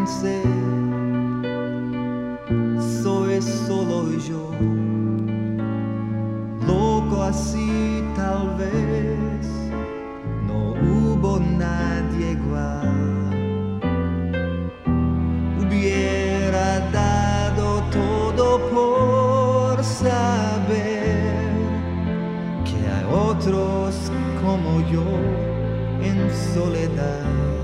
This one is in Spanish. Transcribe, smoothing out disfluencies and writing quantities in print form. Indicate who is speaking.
Speaker 1: pensé, soy solo yo, loco así tal vez, no hubo nadie igual. Hubiera dado todo por saber que hay otros como yo en soledad.